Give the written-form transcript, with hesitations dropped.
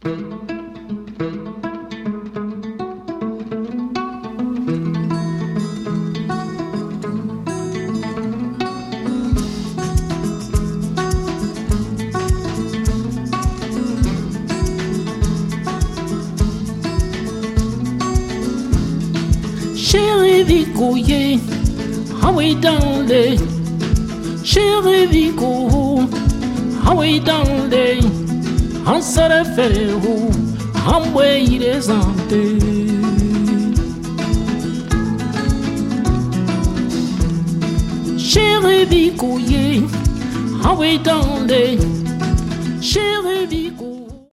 Chérie Vicouye, ah oui dans les. Chérie Vicou, ah oui dans les. En serait fait où, en way les antés. Chérie Vicouye, ah oui dans les. Chérie